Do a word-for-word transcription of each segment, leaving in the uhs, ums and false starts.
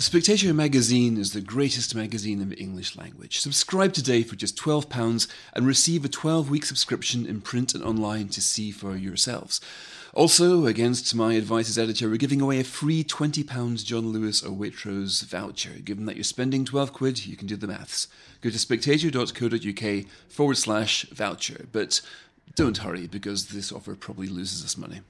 Spectator magazine is the greatest magazine in the English language. Subscribe today for just twelve pounds and receive a twelve-week subscription in print and online to see for yourselves. Also, against my advice as editor, we're giving away a free twenty pounds John Lewis or Waitrose voucher. Given that you're spending twelve quid, you can do the maths. Go to spectator.co.uk forward slash voucher. But don't hurry, because this offer probably loses us money.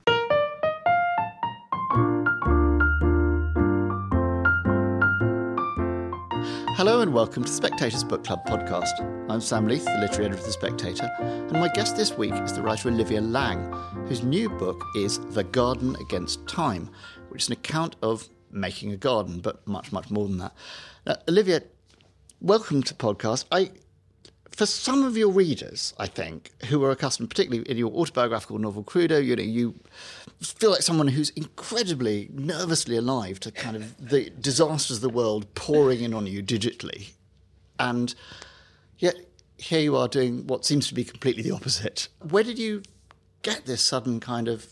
Hello and welcome to the Spectator's Book Club podcast. I'm Sam Leith, the literary editor of The Spectator, and my guest this week is the writer Olivia Laing, whose new book is The Garden Against Time, which is an account of making a garden, but much, much more than that. Now, Olivia, welcome to the podcast. I, for some of your readers, I think, who are accustomed, particularly in your autobiographical novel Crudo, you know, you feel like someone who's incredibly nervously alive to kind of the disasters of the world pouring in on you digitally. And yet here you are doing what seems to be completely the opposite. Where did you get this sudden kind of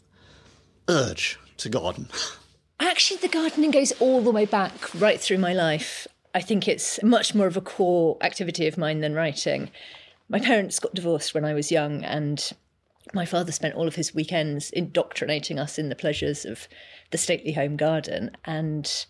urge to garden? Actually, the gardening goes all the way back right through my life. I think it's much more of a core activity of mine than writing. My parents got divorced when I was young, and my father spent all of his weekends indoctrinating us in the pleasures of the stately home garden. And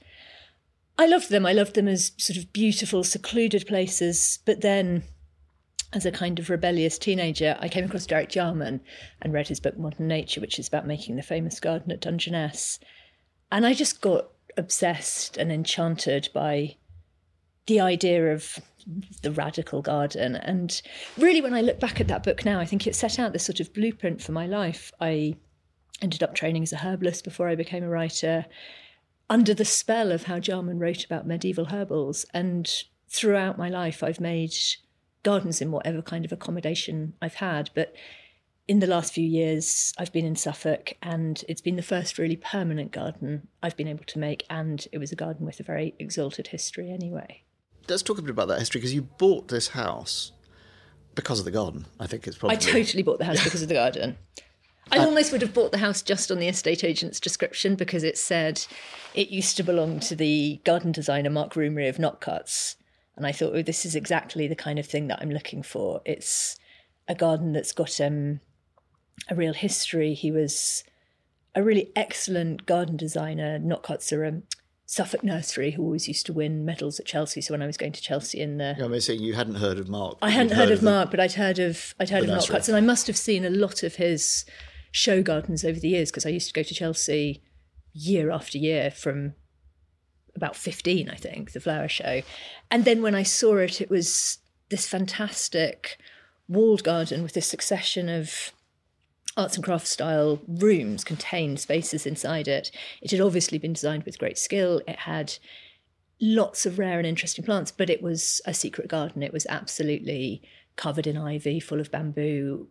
I loved them. I loved them as sort of beautiful, secluded places. But then, as a kind of rebellious teenager, I came across Derek Jarman and read his book Modern Nature, which is about making the famous garden at Dungeness. And I just got obsessed and enchanted by the idea of the radical garden. And really, when I look back at that book now, I think it set out this sort of blueprint for my life. I ended up training as a herbalist before I became a writer, under the spell of how Jarman wrote about medieval herbals. And throughout my life, I've made gardens in whatever kind of accommodation I've had. But in the last few years, I've been in Suffolk, and it's been the first really permanent garden I've been able to make. And it was a garden with a very exalted history anyway. Let's talk a bit about that history, because you bought this house because of the garden. I think it's probably... I totally bought the house because of the garden. I uh, almost would have bought the house just on the estate agent's description, because it said it used to belong to the garden designer Mark Roomery of Knockcuts. And I thought, oh, this is exactly the kind of thing that I'm looking for. It's a garden that's got um, a real history. He was a really excellent garden designer. Knockcuts are a Suffolk nursery who always used to win medals at Chelsea. So when I was going to Chelsea in the... Yeah, I mean, saying you hadn't heard of Mark. I hadn't heard, heard of, of Mark, the, but I'd heard of I'd heard of Knockcuts, and I must have seen a lot of his show gardens over the years, because I used to go to Chelsea year after year from about fifteen, I think, the flower show. And then when I saw it, it was this fantastic walled garden with this succession of arts and crafts style rooms, contained spaces inside it. It had obviously been designed with great skill. It had lots of rare and interesting plants, but it was a secret garden. It was absolutely covered in ivy, full of bamboo,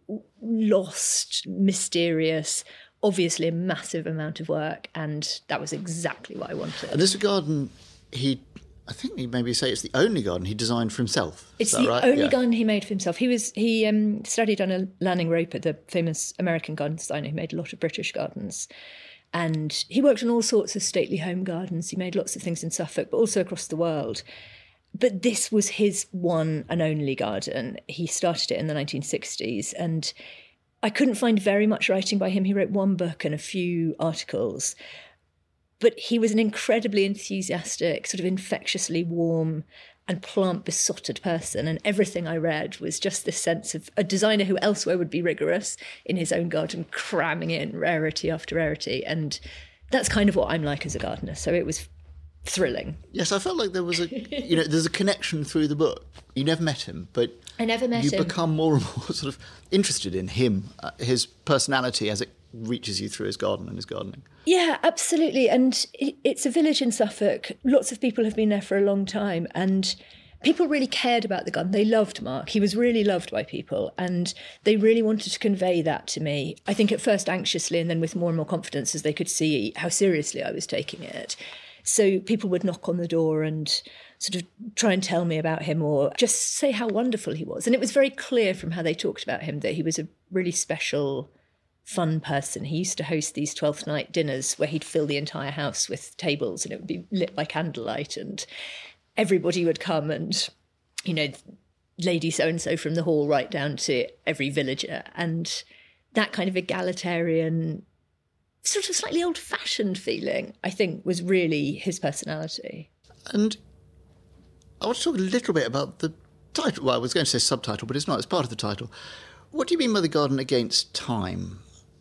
lost, mysterious, obviously a massive amount of work. And that was exactly what I wanted. And this garden, he... I think he maybe say it's the only garden he designed for himself. It's Is that the right? only yeah. garden he made for himself. He was he um, studied under Lanning Roper, the famous American garden designer who made a lot of British gardens. And he worked on all sorts of stately home gardens. He made lots of things in Suffolk, but also across the world. But this was his one and only garden. He started it in the nineteen sixties, and I couldn't find very much writing by him. He wrote one book and a few articles. But he was an incredibly enthusiastic, sort of infectiously warm and plant-besotted person. And everything I read was just this sense of a designer who elsewhere would be rigorous, in his own garden, cramming in rarity after rarity. And that's kind of what I'm like as a gardener. So it was thrilling. Yes, I felt like there was a, you know, there's a connection through the book. You never met him, but I never met you him. become more and more sort of interested in him, uh, his personality as it reaches you through his garden and his gardening. Yeah, absolutely. And it's a village in Suffolk. Lots of people have been there for a long time, and people really cared about the garden. They loved Mark. He was really loved by people, and they really wanted to convey that to me. I think at first anxiously, and then with more and more confidence as they could see how seriously I was taking it. So people would knock on the door and sort of try and tell me about him, or just say how wonderful he was. And it was very clear from how they talked about him that he was a really special fun person. He used to host these twelfth night dinners where he'd fill the entire house with tables and it would be lit by candlelight and everybody would come and, you know, lady so-and-so from the hall right down to every villager. And that kind of egalitarian, sort of slightly old-fashioned feeling, I think, was really his personality. And I want to talk a little bit about the title. Well, I was going to say subtitle, but it's not. It's part of the title. What do you mean by The Garden Against Time?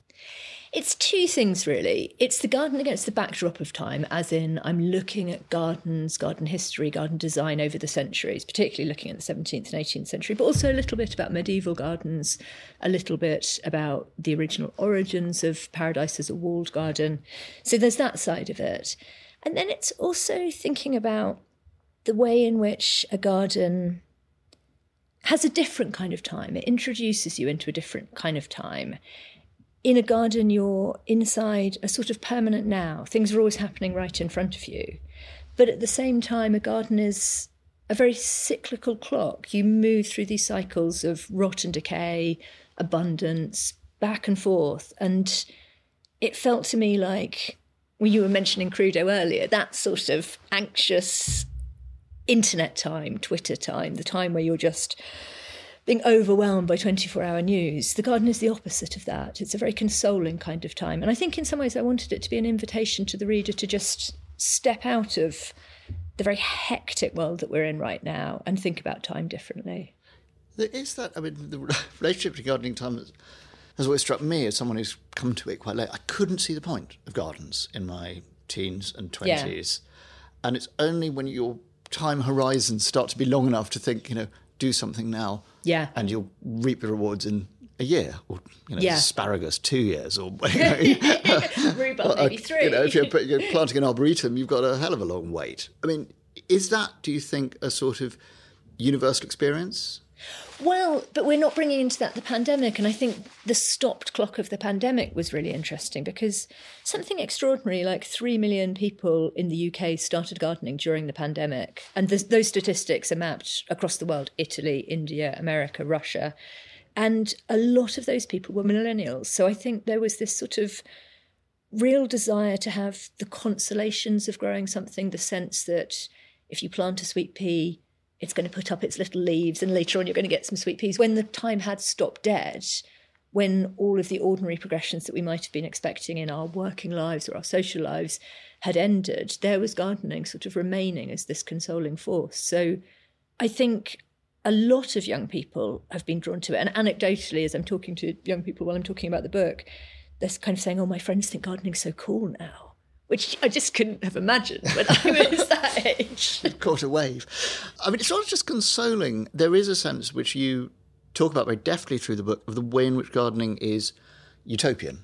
It's two things, really. It's the garden against the backdrop of time, as in I'm looking at gardens, garden history, garden design over the centuries, particularly looking at the seventeenth and eighteenth century, but also a little bit about medieval gardens, a little bit about the original origins of paradise as a walled garden. So there's that side of it. And then it's also thinking about the way in which a garden has a different kind of time. It introduces you into a different kind of time. In a garden, you're inside a sort of permanent now. Things are always happening right in front of you. But at the same time, a garden is a very cyclical clock. You move through these cycles of rot and decay, abundance, back and forth. And it felt to me like, well, you were mentioning Crudo earlier, that sort of anxious internet time, Twitter time, the time where you're just being overwhelmed by twenty-four hour news. The garden is the opposite of that. It's a very consoling kind of time. And I think in some ways I wanted it to be an invitation to the reader to just step out of the very hectic world that we're in right now and think about time differently. There is that, I mean, the relationship to gardening time has, has always struck me as someone who's come to it quite late. I couldn't see the point of gardens in my teens and twenties. Yeah. And it's only when your time horizons start to be long enough to think, you know, do something now, yeah, and you'll reap the rewards in a year, or you know, yeah. asparagus two years, or you know, rhubarb maybe three. You know, if you're, you're planting an arboretum, you've got a hell of a long wait. I mean, is that, do you think, a sort of universal experience? Well, but we're not bringing into that the pandemic, and I think the stopped clock of the pandemic was really interesting because something extraordinary like three million people in the U K started gardening during the pandemic, and those statistics are mapped across the world: Italy, India, America, Russia, and a lot of those people were millennials. So I think there was this sort of real desire to have the consolations of growing something, the sense that if you plant a sweet pea, it's going to put up its little leaves and later on you're going to get some sweet peas. When the time had stopped dead, when all of the ordinary progressions that we might have been expecting in our working lives or our social lives had ended, there was gardening sort of remaining as this consoling force. So I think a lot of young people have been drawn to it. And anecdotally, as I'm talking to young people while I'm talking about the book, they're kind of saying, oh, my friends think gardening's so cool now, which I just couldn't have imagined when I was that age. It caught a wave. I mean, it's not just consoling. There is a sense which you talk about very deftly through the book of the way in which gardening is utopian.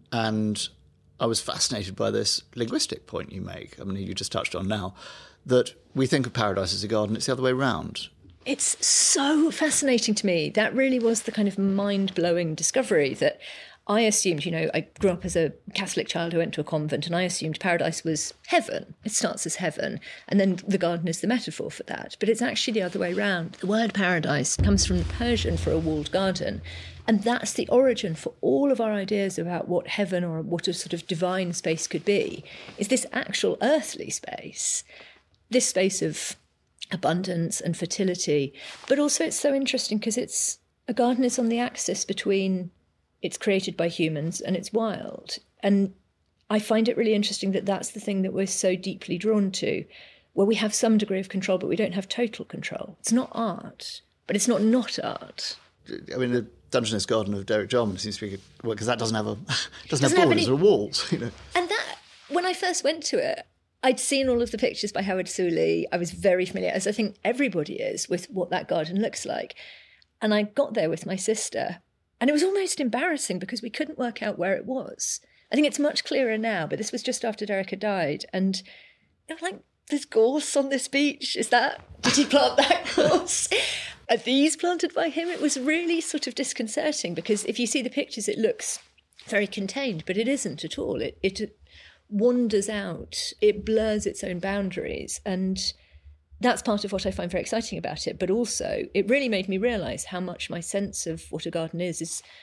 And I was fascinated by this linguistic point you make, I mean, you just touched on now, that we think of paradise as a garden, it's the other way around. It's so fascinating to me. That really was the kind of mind-blowing discovery that I assumed, you know, I grew up as a Catholic child who went to a convent, and I assumed paradise was heaven. It starts as heaven, and then the garden is the metaphor for that. But it's actually the other way around. The word paradise comes from the Persian for a walled garden, and that's the origin for all of our ideas about what heaven or what a sort of divine space could be, is this actual earthly space, this space of abundance and fertility. But also it's so interesting because it's a garden is on the axis between it's created by humans and it's wild. And I find it really interesting that that's the thing that we're so deeply drawn to, where we have some degree of control, but we don't have total control. It's not art, but it's not not art. I mean, the Dungeness Garden of Derek Jarman seems to be, well, because that doesn't have a doesn't, doesn't have borders have any, or walls, you know. And that, when I first went to it, I'd seen all of the pictures by Howard Suley. I was very familiar, as I think everybody is, with what that garden looks like. And I got there with my sister, and it was almost embarrassing because we couldn't work out where it was. I think it's much clearer now, but this was just after Derek had died. And they were like, there's gorse on this beach. Is that, did he plant that gorse? Are these planted by him? It was really sort of disconcerting because if you see the pictures, it looks very contained, but it isn't at all. It, it wanders out. It blurs its own boundaries. And that's part of what I find very exciting about it. But also, it really made me realise how much my sense of what a garden is is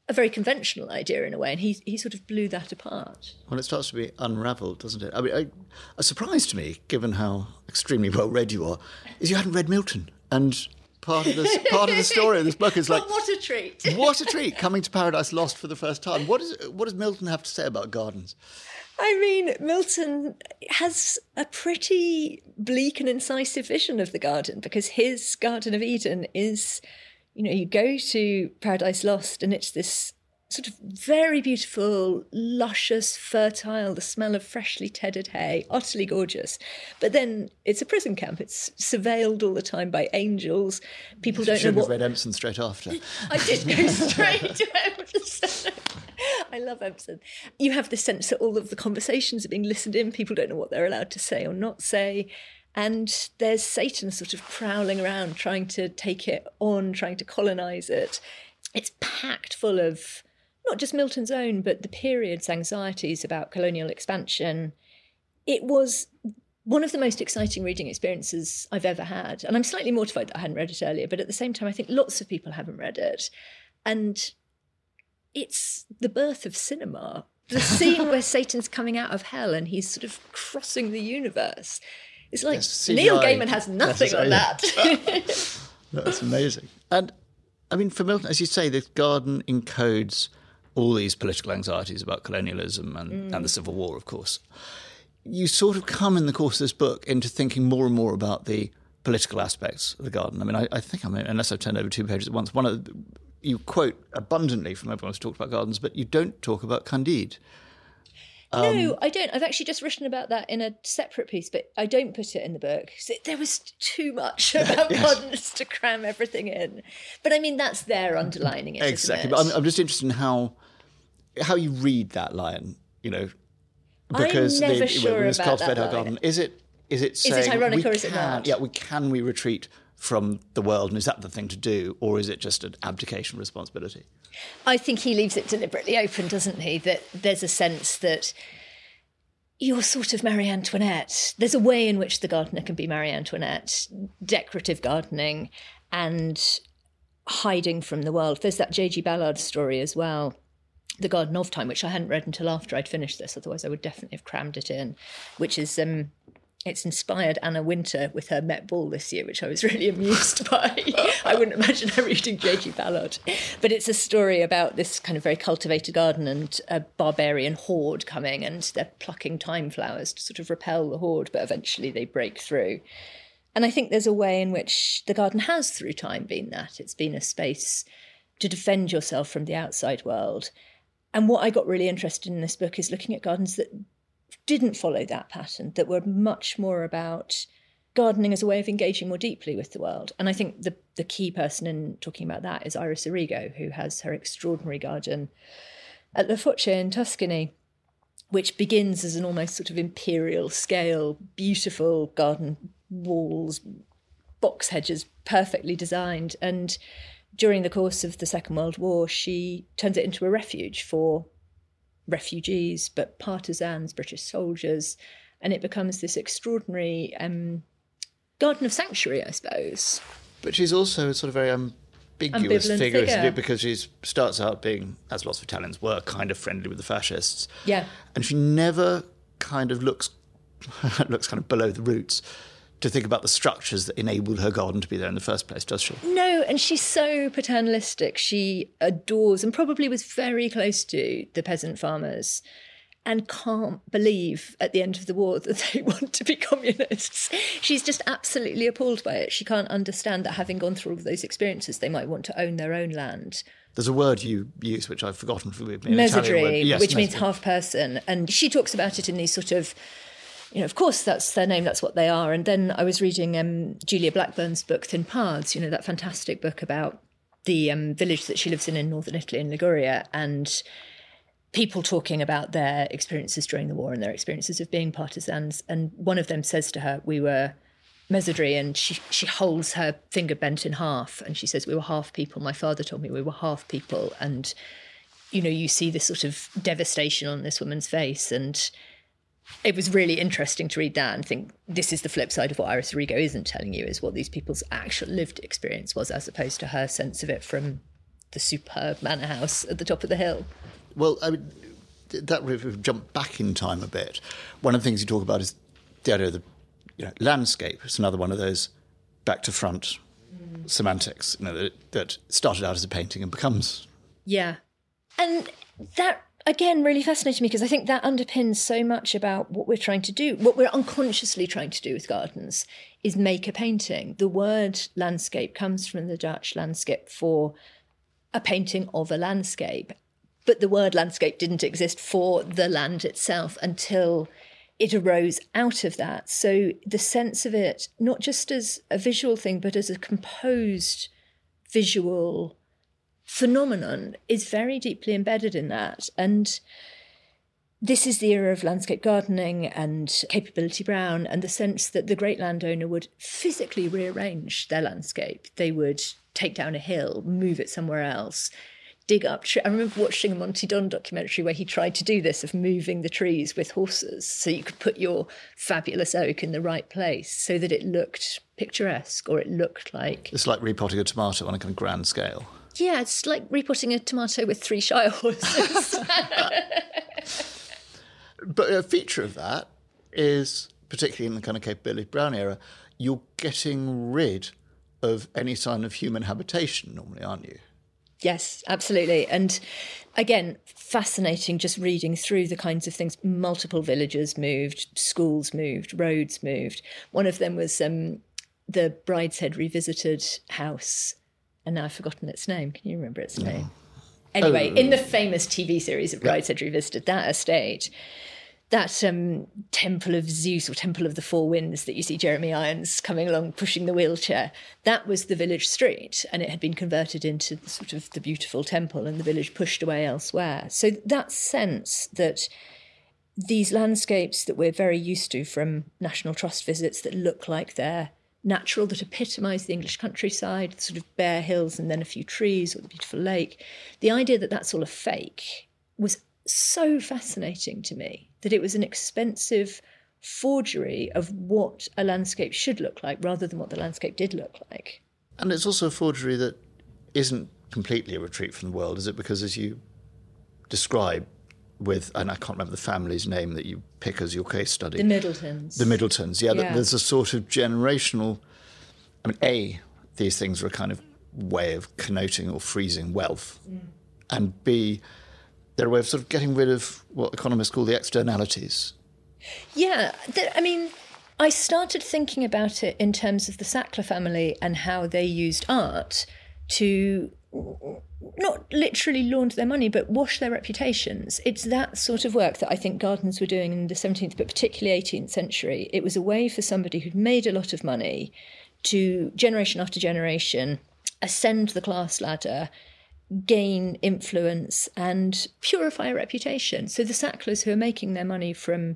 a very conventional idea in a way, and he he sort of blew that apart. Well, it starts to be unravelled, doesn't it? I mean, I, a surprise to me, given how extremely well read you are, is you hadn't read Milton, and part of this part of the story of this book is like, well, what a treat! What a treat! Coming to Paradise Lost for the first time. What is what does Milton have to say about gardens? I mean, Milton has a pretty bleak and incisive vision of the garden, because his Garden of Eden is, you know, you go to Paradise Lost and it's this sort of very beautiful, luscious, fertile, the smell of freshly tedded hay, utterly gorgeous. But then it's a prison camp. It's surveilled all the time by angels. People don't Should know have what... read Empson straight after. I did go straight to Empson. I love Empson. You have the sense that all of the conversations are being listened in. People don't know what they're allowed to say or not say. And there's Satan sort of prowling around, trying to take it on, trying to colonise it. It's packed full of not just Milton's own, but the period's anxieties about colonial expansion. It was one of the most exciting reading experiences I've ever had. And I'm slightly mortified that I hadn't read it earlier, but at the same time, I think lots of people haven't read it. And it's the birth of cinema. The scene where Satan's coming out of hell and he's sort of crossing the universe. It's like Yes, Neil Gaiman has nothing on that. That's amazing. And, I mean, for Milton, as you say, the garden encodes all these political anxieties about colonialism and, mm. and the Civil War, of course. You sort of come in the course of this book into thinking more and more about the political aspects of the garden. I mean, I, I think, I mean, unless I've turned over two pages at once, one of the, you quote abundantly from everyone who's talked about gardens, but you don't talk about Candide. Um, no, I don't. I've actually just written about that in a separate piece, but I don't put it in the book. There was too much about yes. gardens to cram everything in. But I mean, that's there underlining it, exactly. Isn't it? But I'm, I'm just interested in how how you read that line, you know, because I'm never the, sure when it's about cultivate that our garden, line. is it is it saying is it ironic we or is it can, not? Yeah, we can we retreat from the world, and is that the thing to do, or is it just an abdication of responsibility? I think he leaves it deliberately open, doesn't he? That there's a sense that you're sort of Marie Antoinette. There's a way in which the gardener can be Marie Antoinette, decorative gardening and hiding from the world. There's that J G Ballard story as well, The Garden of Time, which I hadn't read until after I'd finished this, otherwise I would definitely have crammed it in, which is... um. It's inspired Anna Wintour with her Met Ball this year, which I was really amused by. I wouldn't imagine her reading J G Ballard. But it's a story about this kind of very cultivated garden and a barbarian horde coming, and they're plucking thyme flowers to sort of repel the horde, but eventually they break through. And I think there's a way in which the garden has, through time, been that. It's been a space to defend yourself from the outside world. And what I got really interested in this book is looking at gardens that didn't follow that pattern, that were much more about gardening as a way of engaging more deeply with the world. And I think the, the key person in talking about that is Iris Arrigo, who has her extraordinary garden at Le Foce in Tuscany, which begins as an almost sort of imperial scale, beautiful garden walls, box hedges, perfectly designed. And during the course of the Second World War, she turns it into a refuge for refugees, but partisans, British soldiers, and it becomes this extraordinary um, garden of sanctuary, I suppose. But she's also a sort of very ambiguous Ambivalent figure, isn't figure. it? Because she starts out being, as lots of Italians were, kind of friendly with the fascists. Yeah. And she never kind of looks looks kind of below the roots to think about the structures that enabled her garden to be there in the first place, does she? No, and she's so paternalistic. She adores and probably was very close to the peasant farmers and can't believe at the end of the war that they want to be communists. She's just absolutely appalled by it. She can't understand that having gone through all of those experiences, they might want to own their own land. There's a word you use, which I've forgotten for me. Mesedry, yes, which mesedry. means half person. And she talks about it in these sort of, you know, of course, that's their name, that's what they are. And then I was reading um, Julia Blackburn's book, Thin Paths, you know, that fantastic book about the um, village that she lives in in northern Italy, in Liguria, and people talking about their experiences during the war and their experiences of being partisans. And one of them says to her, we were Mesedry, and she, she holds her finger bent in half, and she says, we were half people. My father told me we were half people. And, you know, you see this sort of devastation on this woman's face, and it was really interesting to read that and think this is the flip side of what Iris Arrigo isn't telling you, is what these people's actual lived experience was, as opposed to her sense of it from the superb manor house at the top of the hill. Well, I mean, that if we jump back in time a bit, one of the things you talk about is the idea of the you know, landscape. It's another one of those back to front mm. semantics, you know, that, that started out as a painting and becomes. Yeah. And that, again, really fascinated me because I think that underpins so much about what we're trying to do. What we're unconsciously trying to do with gardens is make a painting. The word landscape comes from the Dutch landscape for a painting of a landscape. But the word landscape didn't exist for the land itself until it arose out of that. So the sense of it, not just as a visual thing, but as a composed visual phenomenon, is very deeply embedded in that. And this is the era of landscape gardening and Capability Brown, and the sense that the great landowner would physically rearrange their landscape. They would take down a hill, move it somewhere else, dig up trees. I remember watching a Monty Don documentary where he tried to do this, of moving the trees with horses so you could put your fabulous oak in the right place so that it looked picturesque, or it looked like... It's like repotting a tomato on a kind of grand scale. Yeah, it's like repotting a tomato with three Shire horses. But a feature of that is, particularly in the kind of Capability Brown era, you're getting rid of any sign of human habitation normally, aren't you? Yes, absolutely. And again, fascinating just reading through the kinds of things. Multiple villages moved, schools moved, roads moved. One of them was um, the Brideshead Revisited house, and now I've forgotten its name. Can you remember its name? No. Anyway, oh. in the famous T V series of Brideshead Revisited, that estate, that um, Temple of Zeus or Temple of the Four Winds that you see Jeremy Irons coming along pushing the wheelchair, that was the village street, and it had been converted into the, sort of the beautiful temple, and the village pushed away elsewhere. So that sense that these landscapes that we're very used to from National Trust visits that look like they're natural, that epitomise the English countryside, sort of bare hills and then a few trees or the beautiful lake, the idea that that's all a fake was so fascinating to me, that it was an expensive forgery of what a landscape should look like rather than what the landscape did look like. And it's also a forgery that isn't completely a retreat from the world, is it? Because as you describe with, and I can't remember the family's name that you pick as your case study. The Middletons. The Middletons, yeah. yeah. There's a sort of generational, I mean, A, these things are a kind of way of connoting or freezing wealth, mm. and B, they're a way of sort of getting rid of what economists call the externalities. Yeah, th- I mean, I started thinking about it in terms of the Sackler family and how they used art to not literally launder their money, but wash their reputations. It's that sort of work that I think gardens were doing in the seventeenth, but particularly eighteenth century. It was a way for somebody who'd made a lot of money to, generation after generation, ascend the class ladder, gain influence and purify a reputation. So the Sacklers, who are making their money from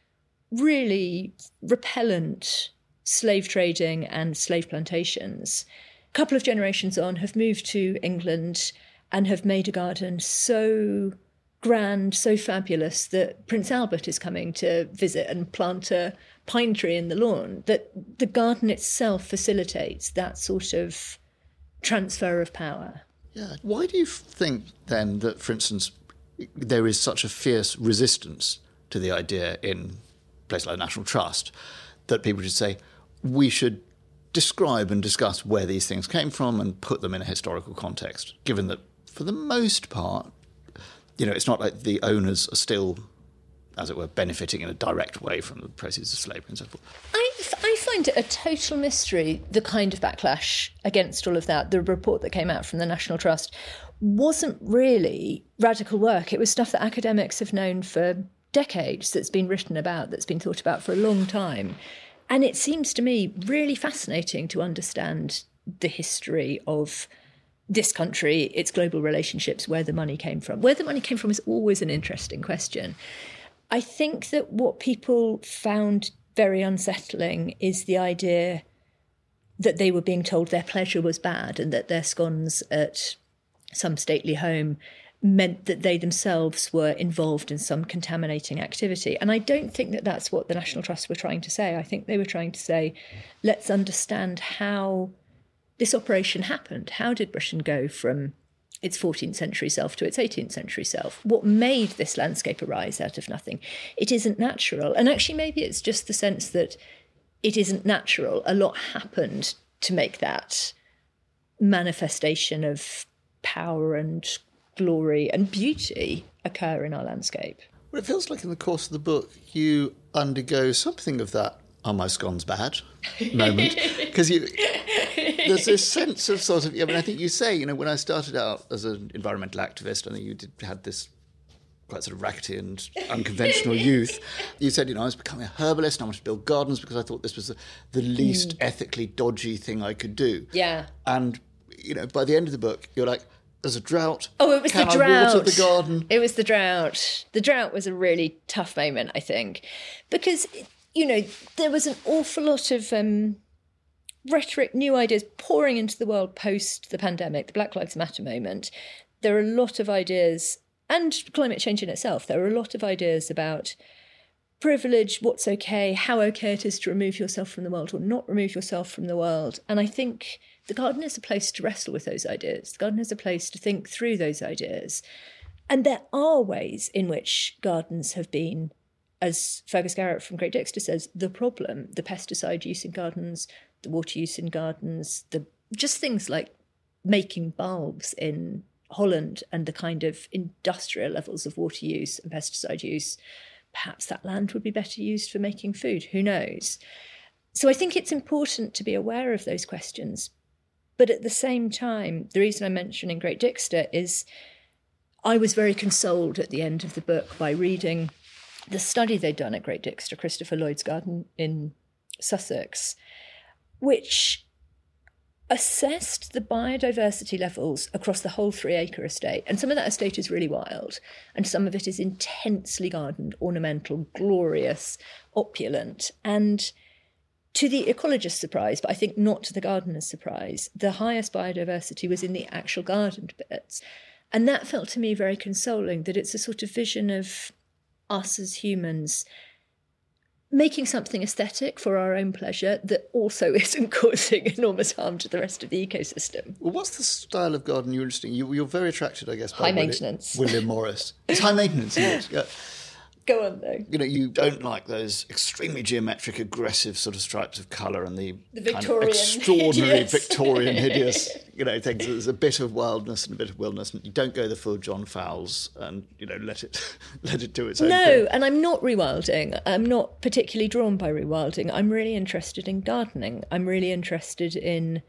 really repellent slave trading and slave plantations, a couple of generations on have moved to England and have made a garden so grand, so fabulous that Prince Albert is coming to visit and plant a pine tree in the lawn, that the garden itself facilitates that sort of transfer of power. Yeah. Why do you think, then, that, for instance, there is such a fierce resistance to the idea in places like National Trust that people should say, we should describe and discuss where these things came from and put them in a historical context, given that, for the most part, you know, it's not like the owners are still, as it were, benefiting in a direct way from the proceeds of slavery and so forth? I, I find it a total mystery, the kind of backlash against all of that. The report that came out from the National Trust wasn't really radical work. It was stuff that academics have known for decades, that's been written about, that's been thought about for a long time. And it seems to me really fascinating to understand the history of this country, its global relationships, where the money came from. Where the money came from is always an interesting question. I think that what people found very unsettling is the idea that they were being told their pleasure was bad and that their scones at some stately home meant that they themselves were involved in some contaminating activity. And I don't think that that's what the National Trust were trying to say. I think they were trying to say, let's understand how this operation happened. How did Britain go from its fourteenth century self to its eighteenth century self. What made this landscape arise out of nothing? It isn't natural. And actually, maybe it's just the sense that it isn't natural. A lot happened to make that manifestation of power and glory and beauty occur in our landscape. Well, it feels like in the course of the book you undergo something of that almost gone's bad moment, because you there's this sense of sort of, I mean, I think you say, you know, when I started out as an environmental activist, I think you did, had this quite sort of rackety and unconventional youth. You said, you know, I was becoming a herbalist and I wanted to build gardens because I thought this was the, the least mm. ethically dodgy thing I could do. Yeah. And, you know, by the end of the book, you're like, there's a drought. Oh, it was Can the drought. I water the garden? It was the drought. The drought was a really tough moment, I think, because, you know, there was an awful lot of um, rhetoric, new ideas pouring into the world post the pandemic, the Black Lives Matter moment. There are a lot of ideas, and climate change in itself, there are a lot of ideas about privilege, what's okay, how okay it is to remove yourself from the world or not remove yourself from the world. And I think the garden is a place to wrestle with those ideas. The garden is a place to think through those ideas. And there are ways in which gardens have been, as Fergus Garrett from Great Dixter says, the problem, the pesticide use in gardens, the water use in gardens, the just things like making bulbs in Holland and the kind of industrial levels of water use and pesticide use. Perhaps that land would be better used for making food. Who knows? So I think it's important to be aware of those questions. But at the same time, the reason I'm mentioning Great Dixter is I was very consoled at the end of the book by reading the study they'd done at Great Dixter, Christopher Lloyd's garden in Sussex, which assessed the biodiversity levels across the whole three-acre estate. And some of that estate is really wild, and some of it is intensely gardened, ornamental, glorious, opulent. And to the ecologist's surprise, but I think not to the gardener's surprise, the highest biodiversity was in the actual gardened bits. And that felt to me very consoling, that it's a sort of vision of us as humans making something aesthetic for our own pleasure that also isn't causing enormous harm to the rest of the ecosystem. Well, what's the style of garden you're interested in? You, you're very attracted, I guess, by high maintenance. William, William Morris. It's high maintenance, isn't it? Yeah. Go on, though. You know, you don't like those extremely geometric, aggressive sort of stripes of colour and the, the kind of Victorian extraordinary hideous. Victorian hideous, you know, things. There's a bit of wildness and a bit of wildness. You don't go the full John Fowles and, you know, let it let it do its own no, thing. No, and I'm not rewilding. I'm not particularly drawn by rewilding. I'm really interested in gardening. I'm really interested in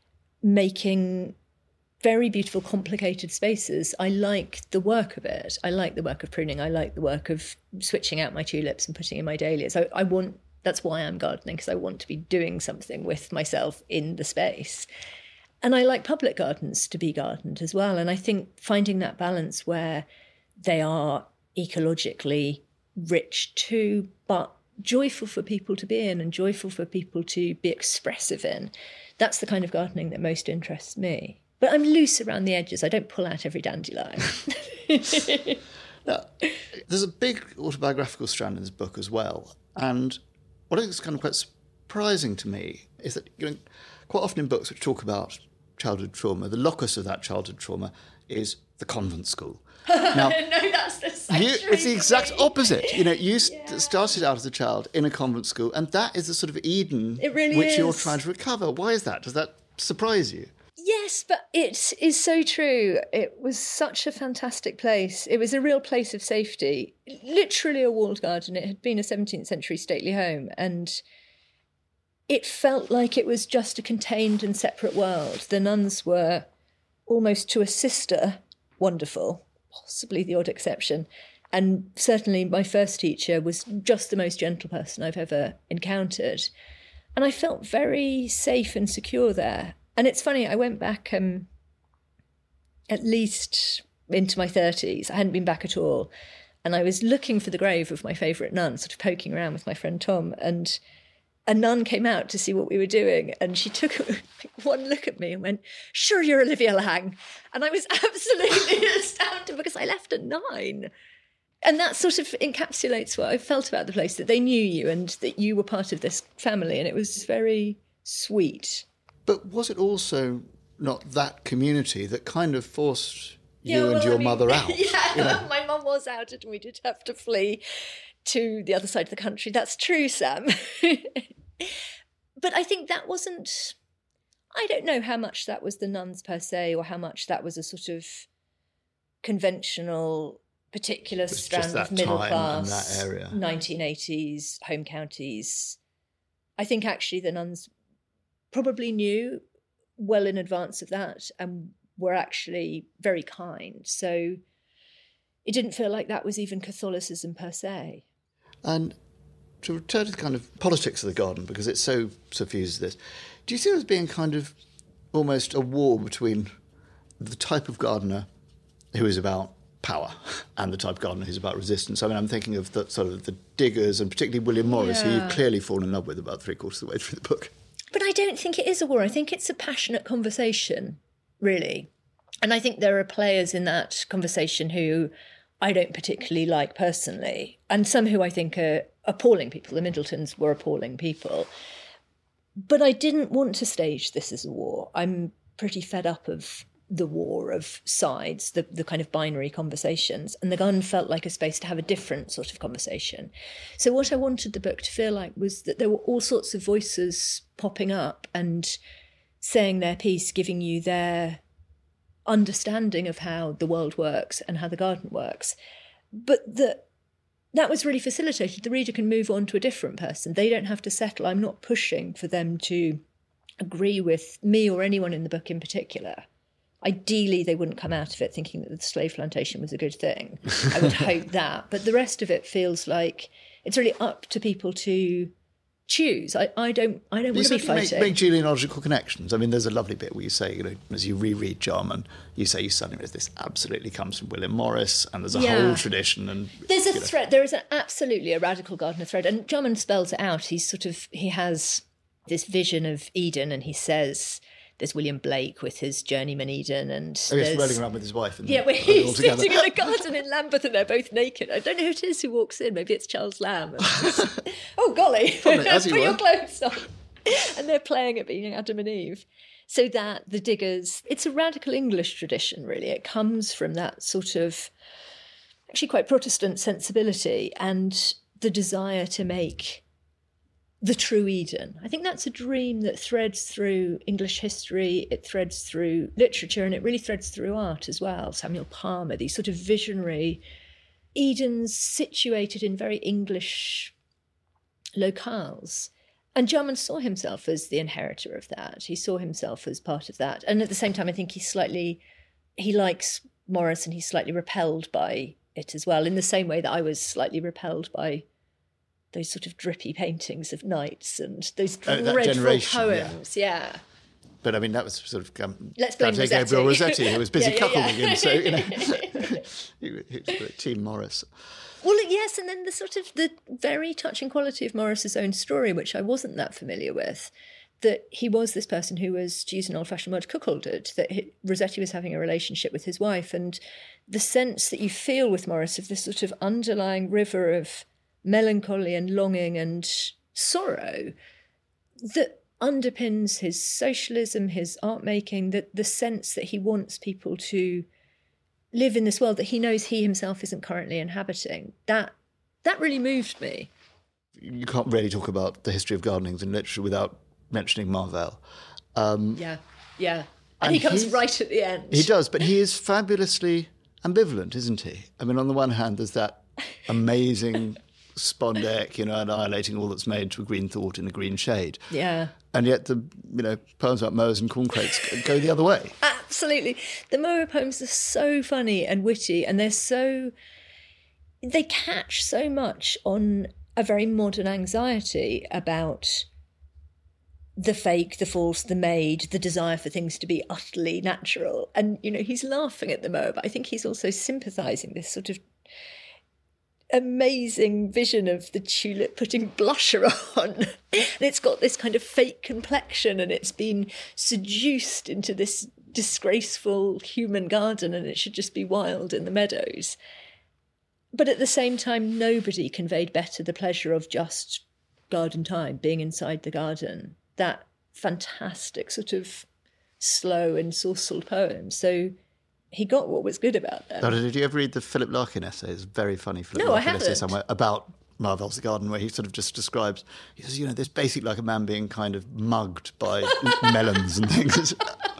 making very beautiful, complicated spaces. I like the work of it. I like the work of pruning. I like the work of switching out my tulips and putting in my dahlias. I, I want, that's why I'm gardening, because I want to be doing something with myself in the space. And I like public gardens to be gardened as well. And I think finding that balance where they are ecologically rich too, but joyful for people to be in and joyful for people to be expressive in, that's the kind of gardening that most interests me. But I'm loose around the edges. I don't pull out every dandelion. Now, there's a big autobiographical strand in this book as well. And what I think is kind of quite surprising to me is that, you know, quite often in books which talk about childhood trauma, the locus of that childhood trauma is the convent school. Now, no, that's the you, it's the exact me. opposite. You know, you Yeah. st- started out as a child in a convent school, and that is the sort of Eden It really which is. you're trying to recover. Why is that? Does that surprise you? Yes, but it is so true. It was such a fantastic place. It was a real place of safety. Literally a walled garden. It had been a seventeenth century stately home, and it felt like it was just a contained and separate world. The nuns were almost to a sister wonderful, possibly the odd exception. And certainly my first teacher was just the most gentle person I've ever encountered. And I felt very safe and secure there. And it's funny, I went back um, at least into my thirties. I hadn't been back at all. And I was looking for the grave of my favourite nun, sort of poking around with my friend Tom. And a nun came out to see what we were doing. And she took one look at me and went, "Sure, you're Olivia Laing." And I was absolutely astounded because I left at nine. And that sort of encapsulates what I felt about the place, that they knew you and that you were part of this family. And it was very sweet. But was it also not that community that kind of forced you Yeah, well, and your I mean, mother out. Yeah, you know? my mum was outed and we did have to flee to the other side of the country. That's true, Sam. But I think that wasn't... I don't know how much that was the nuns per se or how much that was a sort of conventional, particular It's strand just that of middle time class, and that area. nineteen eighties, home counties. I think actually the nuns probably knew well in advance of that and were actually very kind. So it didn't feel like that was even Catholicism per se. And to return to the kind of politics of the garden, because it's so suffused this, do you see it as being kind of almost a war between the type of gardener who is about power and the type of gardener who's about resistance? I mean, I'm thinking of the sort of the diggers and particularly William Morris, who Yeah. you've clearly fallen in love with about three quarters of the way through the book. But I don't think it is a war. I think it's a passionate conversation, really. And I think there are players in that conversation who I don't particularly like personally, and some who I think are appalling people. The Middletons were appalling people. But I didn't want to stage this as a war. I'm pretty fed up of the war of sides, the, the kind of binary conversations. And the garden felt like a space to have a different sort of conversation. So what I wanted the book to feel like was that there were all sorts of voices popping up and saying their piece, giving you their understanding of how the world works and how the garden works. But that that was really facilitated. The reader can move on to a different person. They don't have to settle. I'm not pushing for them to agree with me or anyone in the book in particular. Ideally, they wouldn't come out of it thinking that the slave plantation was a good thing. I would hope that. But the rest of it feels like it's really up to people to choose. I, I don't I don't You want to be certainly fighting. make, make genealogical connections. I mean, there's a lovely bit where you say, you know, as you reread Jarman, you say you suddenly realize this absolutely comes from William Morris, and there's a Yeah. whole tradition. And There's a you know, thread. There is an, absolutely a radical gardener thread, and Jarman spells it out. He's sort of he has this vision of Eden, and he says there's William Blake with his journeyman Eden, and Oh, yes, there's rolling around with his wife. And yeah, where all he's together. sitting in a garden in Lambeth, and they're both naked. I don't know who it is who walks in. Maybe it's Charles Lamb. And it's- oh golly, Probably, as put you your were. clothes on. And they're playing at being Adam and Eve. So that the diggers, it's a radical English tradition, really. It comes from that sort of actually quite Protestant sensibility and the desire to make the true Eden. I think that's a dream that threads through English history, it threads through literature, and it really threads through art as well. Samuel Palmer, these sort of visionary Edens situated in very English locales. And Jarman saw himself as the inheritor of that. He saw himself as part of that. And at the same time, I think he's slightly, he likes Morris and he's slightly repelled by it as well, in the same way that I was slightly repelled by those sort of drippy paintings of knights and those Oh, that dreadful generation, poems. Yeah. But I mean, that was sort of um, Let's blame Dante Rossetti. Gabriel Rossetti, who was busy Yeah, yeah, cuckolding yeah. him. So you know, he, he was Team Morris. Well, yes, and then the sort of the very touching quality of Morris's own story, which I wasn't that familiar with, that he was this person who was, to use an old-fashioned word, cuckolded, that he, Rossetti was having a relationship with his wife, and the sense that you feel with Morris of this sort of underlying river of melancholy and longing and sorrow that underpins his socialism, his art making, that the sense that he wants people to live in this world that he knows he himself isn't currently inhabiting. That that really moved me. You can't really talk about the history of gardening in literature without mentioning Marvell. Um, Yeah, yeah. And And, he comes he's- right at the end. He does, but he is fabulously ambivalent, isn't he? I mean, on the one hand, there's that amazing Spondek, you know, annihilating all that's made to a green thought in a green shade. Yeah. And yet the, you know, poems about mowers and corncrakes go the other way. Absolutely. The Moa poems are so funny and witty, and they're so... They catch so much on a very modern anxiety about the fake, the false, the made, the desire for things to be utterly natural. And, you know, he's laughing at the Moa, but I think he's also sympathising this sort of amazing vision of the tulip putting blusher on. And it's got this kind of fake complexion and it's been seduced into this disgraceful human garden and it should just be wild in the meadows. But at the same time, nobody conveyed better the pleasure of just garden time, being inside the garden. That fantastic sort of slow and saucil poems. So he got what was good about them. Oh, did you ever read the Philip Larkin essay? It's a very funny Philip No, I Larkin essay haven't. somewhere about Marvel's The Garden, where he sort of just describes, he says, you know, this basically like a man being kind of mugged by melons and things.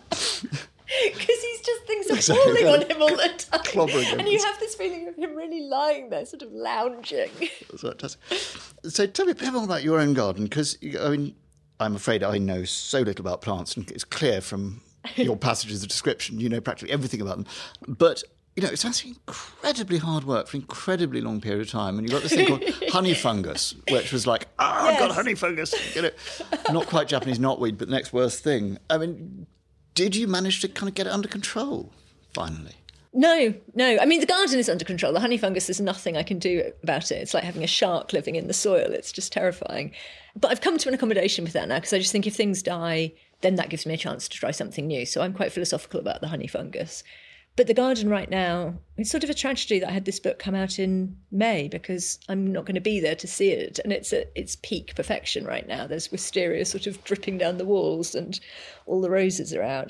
Because he's just things are Exactly. falling on him all the time. Clobbering him. And you have this feeling of him really lying there, sort of lounging. That's what it does. So tell me a bit more about your own garden, because, I mean, I'm afraid I know so little about plants, and it's clear from your passages of description, you know practically everything about them. But, you know, it's actually incredibly hard work for an incredibly long period of time. And you've got this thing called honey fungus, which was like, oh, I've got Yes. honey fungus. Get it? Not quite Japanese knotweed, but the next worst thing. I mean, did you manage to kind of get it under control, finally? No, no. I mean, the garden is under control. The honey fungus, there's nothing I can do about it. It's like having a shark living in the soil. It's just terrifying. But I've come to an accommodation with that now, because I just think if things die, then that gives me a chance to try something new. So I'm quite philosophical about the honey fungus. But the garden right now, it's sort of a tragedy that I had this book come out in May, because I'm not going to be there to see it. And it's at its peak perfection right now. There's wisteria sort of dripping down the walls and all the roses are out.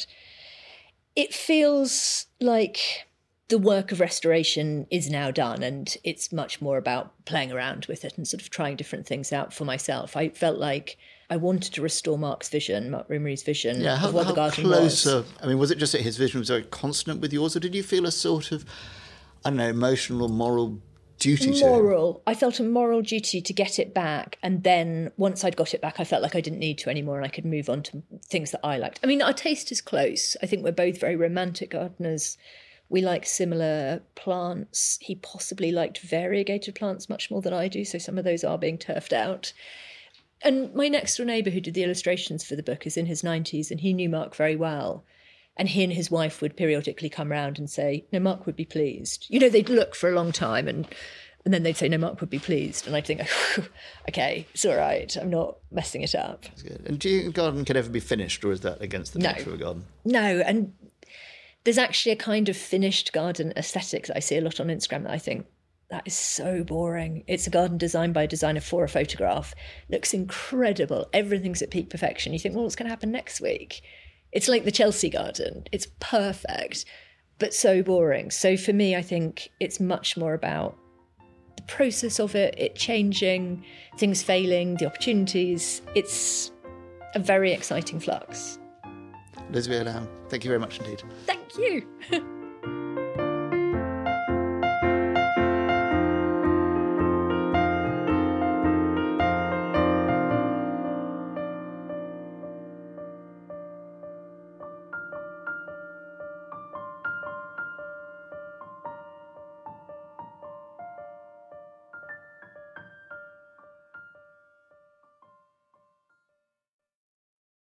It feels like the work of restoration is now done, and it's much more about playing around with it and sort of trying different things out for myself. I felt like I wanted to restore Mark's vision, Mark Rimmery's vision Yeah, how, of what how the garden close, was. uh, I mean, was it just that his vision was very consonant with yours, or did you feel a sort of, I don't know, emotional or moral duty to him? Moral. I felt a moral duty to get it back, and then once I'd got it back, I felt like I didn't need to anymore, and I could move on to things that I liked. I mean, our taste is close. I think we're both very romantic gardeners. We like similar plants. He possibly liked variegated plants much more than I do, so some of those are being turfed out. And my next door neighbour who did the illustrations for the book is in his nineties, and he knew Mark very well. And he and his wife would periodically come round and say, no, Mark would be pleased. You know, they'd look for a long time and and then they'd say, no, Mark would be pleased. And I'd think, OK, it's all right. I'm not messing it up. That's good. And do you think a garden can ever be finished, or is that against the No. nature of a garden? No, and there's actually a kind of finished garden aesthetic that I see a lot on Instagram that I think, that is so boring. It's a garden designed by a designer for a photograph. Looks incredible. Everything's at peak perfection. You think, well, what's going to happen next week? It's like the Chelsea garden. It's perfect, but so boring. So for me, I think it's much more about the process of it, it changing, things failing, the opportunities. It's a very exciting flux. Elizabeth Lamb, thank you very much indeed. Thank you.